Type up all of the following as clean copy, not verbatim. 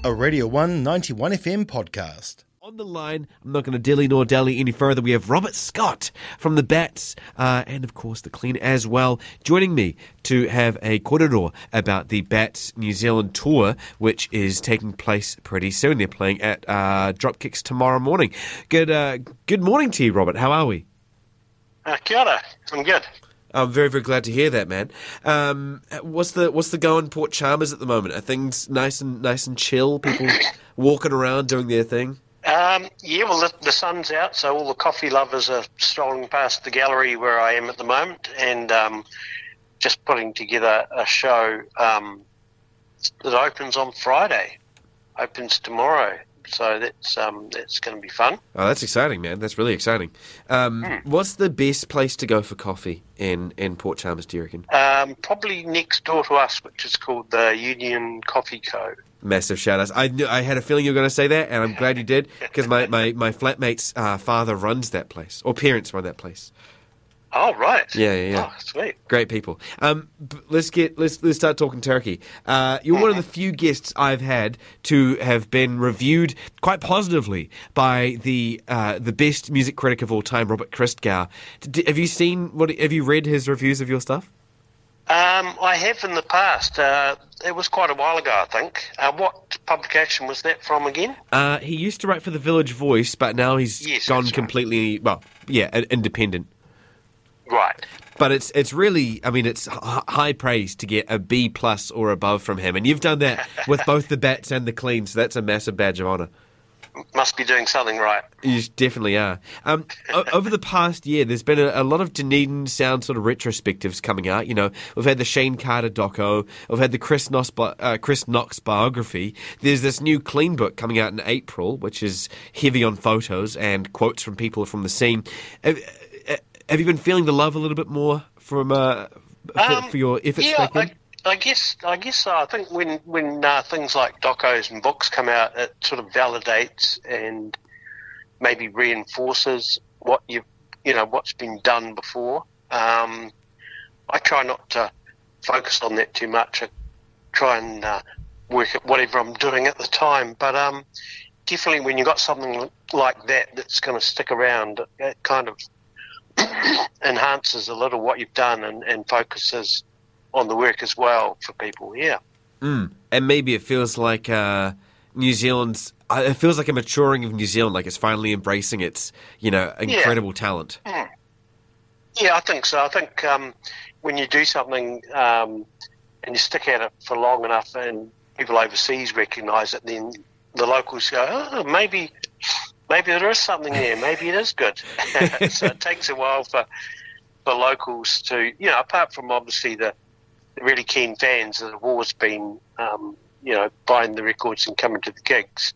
a Radio 1 91 FM podcast. On the line, I'm not going to dilly nor dally any further. We have Robert Scott from the Bats and, of course, the Clean as well, joining me to have a korero about the Bats New Zealand tour, which is taking place pretty soon. They're playing at Dropkicks tomorrow morning. Good morning to you, Robert. How are we? Kia ora. I'm good. I'm very, very glad to hear that, man. What's the go in Port Chalmers at the moment? Are things nice and chill? People walking around doing their thing? The sun's out, so all the coffee lovers are strolling past the gallery where I am at the moment, and just putting together a show that opens on Friday, opens tomorrow. So that's going to be fun. Oh, that's exciting, man. That's really exciting. What's the best place to go for coffee in Port Chalmers, do you reckon? Probably next door to us, which is called the Union Coffee Co. Massive shout-outs. I had a feeling you were going to say that, and I'm glad you did, because my flatmate's father runs that place, or parents run that place. Oh, right. Yeah. Oh, sweet. Great people. Let's start talking turkey. You're one of the few guests I've had to have been reviewed quite positively by the best music critic of all time, Robert Christgau. Have you read his reviews of your stuff? I have in the past. It was quite a while ago, I think. What publication was that from again? He used to write for the Village Voice, but now he's gone completely, independent. Right. But it's really, it's high praise to get a B+ or above from him. And you've done that with both the Bats and the Clean, so that's a massive badge of honour. Must be doing something right. You definitely are. Over the past year, there's been a lot of Dunedin sound sort of retrospectives coming out. You know, we've had the Shane Carter doco, we've had the Chris Knox biography. There's this new Clean book coming out in April, which is heavy on photos and quotes from people from the scene. Have you been feeling the love a little bit more from for your efforts back then? I guess so. I think when things like docos and books come out, it sort of validates and maybe reinforces what's been done before. I try not to focus on that too much. I try and work at whatever I'm doing at the time. But definitely when you've got something like that that's going to stick around, it kind of enhances a little what you've done and focuses on the work as well for people, yeah. And maybe it feels like New Zealand's... It feels like a maturing of New Zealand, like it's finally embracing its, incredible talent. Yeah, I think so. I think when you do something and you stick at it for long enough and people overseas recognise it, then the locals go, oh, maybe there is something there. Maybe it is good. So it takes a while for locals to, apart from obviously the really keen fans that have always been, buying the records and coming to the gigs.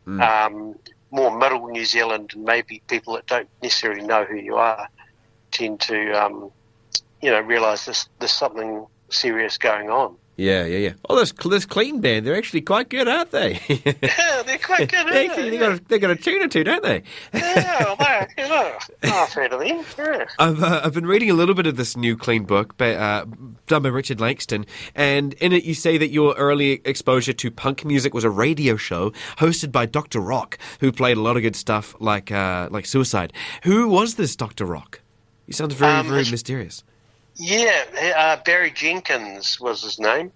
More middle New Zealand and maybe people that don't necessarily know who you are tend to, realise there's something serious going on. Yeah. Oh, this Clean band, they're actually quite good, aren't they? Yeah, they're quite good, aren't they? They've got a tune or two, don't they? Yeah, I've heard of them. Yeah. I've been reading a little bit of this new Clean book done by Richard Langston, and in it you say that your early exposure to punk music was a radio show hosted by Dr. Rock, who played a lot of good stuff like Suicide. Who was this Dr. Rock? He sounds very, very mysterious. Yeah, Barry Jenkins was his name.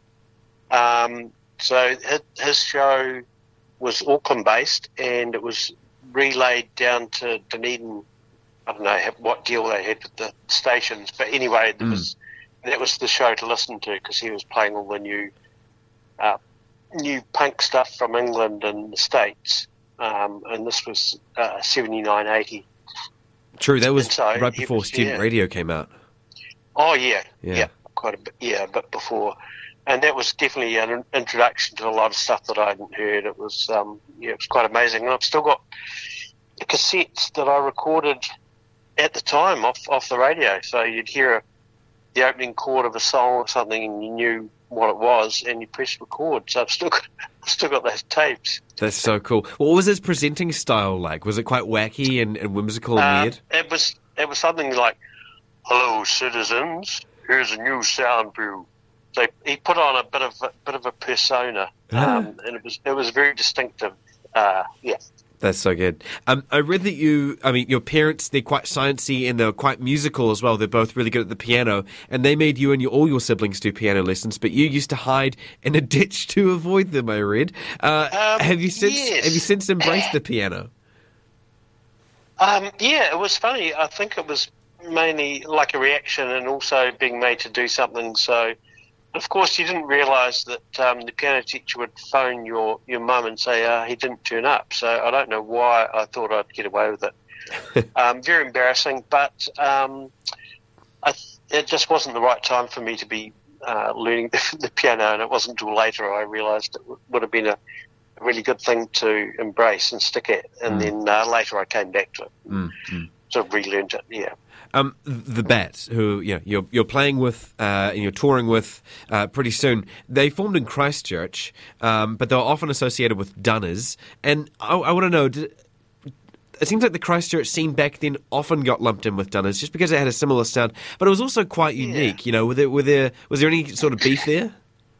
So his show was Auckland-based, and it was relayed down to Dunedin. I don't know what deal they had with the stations, but anyway, that was the show to listen to because he was playing all the new punk stuff from England and the States, and this was 79, 80. True, that was right before student radio came out. Oh, yeah, quite a bit, a bit before. And that was definitely an introduction to a lot of stuff that I hadn't heard. It was, it was quite amazing. And I've still got the cassettes that I recorded at the time off the radio. So you'd hear the opening chord of a song or something and you knew what it was and you pressed record. So I've still got those tapes. That's so cool. What was his presenting style like? Was it quite wacky and whimsical and weird? It was something like, "Hello, citizens. Here's a new sound for you. So he put on a bit of a persona, and it was very distinctive. Yeah. That's so good. I read that your parents, they're quite sciencey and they're quite musical as well. They're both really good at the piano, and they made you and all your siblings do piano lessons, but you used to hide in a ditch to avoid them, I read. Have you since embraced the piano? Yeah, it was funny. I think it was mainly like a reaction and also being made to do something. So, of course, you didn't realise that the piano teacher would phone your mum and say he didn't turn up. So I don't know why I thought I'd get away with it. Very embarrassing, but it just wasn't the right time for me to be learning the piano, and it wasn't until later I realised it would have been a really good thing to embrace and stick at. And then later I came back to it, sort of relearned it, yeah. The Bats, who you're playing with and you're touring with pretty soon, they formed in Christchurch, but they were often associated with Dunners. And I want to know, it seems like the Christchurch scene back then often got lumped in with Dunners just because it had a similar sound, but it was also quite unique. Yeah. Was there any sort of beef there?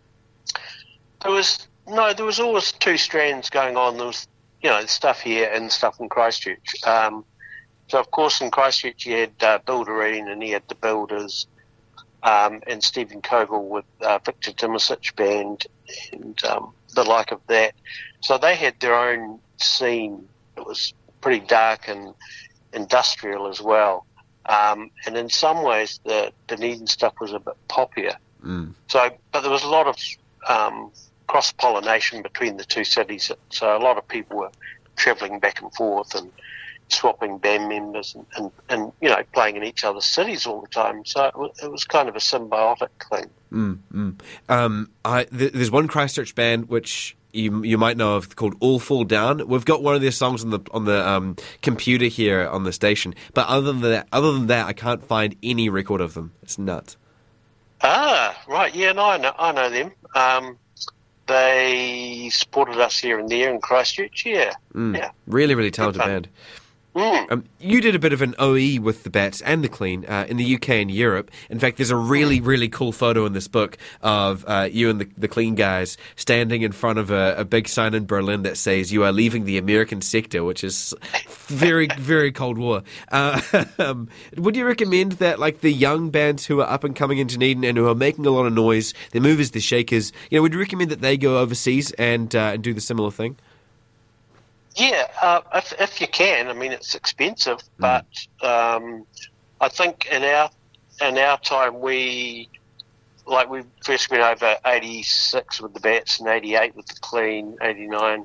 There was always two strands going on. There was stuff here and stuff in Christchurch. So, of course, in Christchurch you had Bill Doreen and he had the Builders, and Stephen Kogel with Victor Dimisic Band and the like of that. So they had their own scene. It was pretty dark and industrial as well. And in some ways the Dunedin stuff was a bit poppier. So, but there was a lot of cross-pollination between the two cities. So a lot of people were travelling back and forth and swapping band members and playing in each other's cities all the time. So it was kind of a symbiotic thing. There's one Christchurch band which you might know of called All Fall Down. We've got one of their songs on the computer here on the station, but other than that, I can't find any record of them. It's nuts. Ah, right. Yeah, no, I know them. They supported us here and there in Christchurch. Yeah, yeah. Really, really talented band. You did a bit of an OE with the Bats and the Clean in the UK and Europe. In fact, there's a really, really cool photo in this book of you and the Clean guys standing in front of a big sign in Berlin that says "You are leaving the American sector," which is very, very Cold War. Would you recommend that, like the young bands who are up and coming in Dunedin and who are making a lot of noise, the Movers, the Shakers, would you recommend that they go overseas and do the similar thing? Yeah, if you can. I mean, it's expensive, but I think in our time we first went over 86 with the Bats and 88 with the Clean, 89.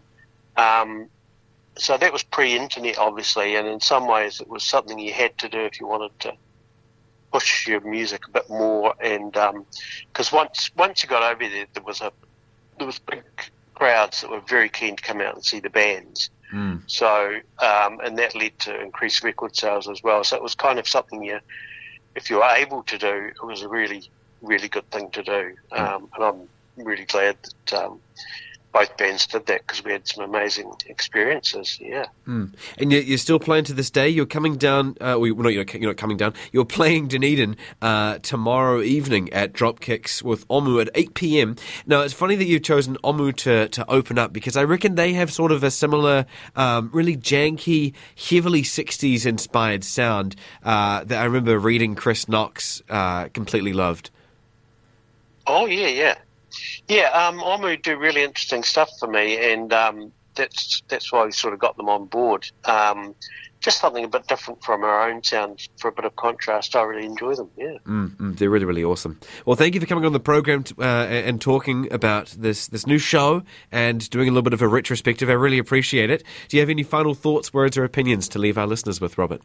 So that was pre-internet, obviously, and in some ways it was something you had to do if you wanted to push your music a bit more. And because once you got over there was big crowds that were very keen to come out and see the bands. So, and that led to increased record sales as well. So it was kind of something if you were able to do, it was a really, really good thing to do. And I'm really glad that both bands did that because we had some amazing experiences. Yeah. And you're still playing to this day. You're coming down. You're not coming down. You're playing Dunedin tomorrow evening at Dropkicks with Omu at 8 p.m. Now it's funny that you've chosen Omu to open up because I reckon they have sort of a similar, really janky, heavily 60s inspired sound that I remember reading Chris Knox completely loved. Oh yeah. Yeah, Omu do really interesting stuff for me, and that's why we sort of got them on board. Just something a bit different from our own sound for a bit of contrast. I really enjoy them, yeah. They're really, really awesome. Well, thank you for coming on the program and talking about this new show and doing a little bit of a retrospective. I really appreciate it. Do you have any final thoughts, words, or opinions to leave our listeners with, Robert?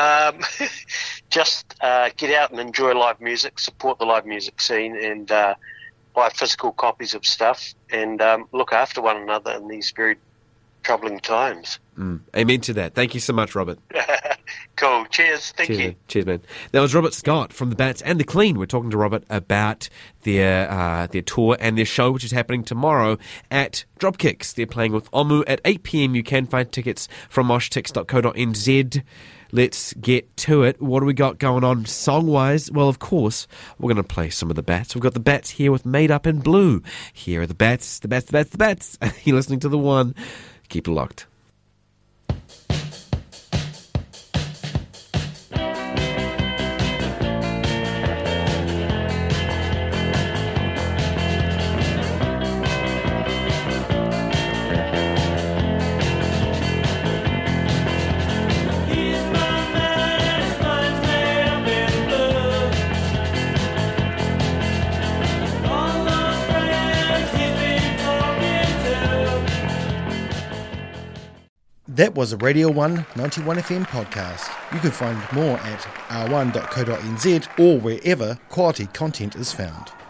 Just get out and enjoy live music, support the live music scene, and buy physical copies of stuff and look after one another in these very troubling times. Amen to that. Thank you so much, Robert. Cool. Cheers. Thank you. Cheers, man. That was Robert Scott from the Bats and the Clean. We're talking to Robert about their tour and their show, which is happening tomorrow at Dropkicks. They're playing with Omu at 8 p.m. You can find tickets from moshtix.co.nz. let's get to it. What do we got going on song-wise? Well, of course, we're going to play some of the Bats. We've got the Bats here with Made Up in Blue. Here are the Bats, the Bats, the Bats, the Bats. You're listening to The One. Keep it locked. That was a Radio 1 91 FM podcast. You can find more at r1.co.nz or wherever quality content is found.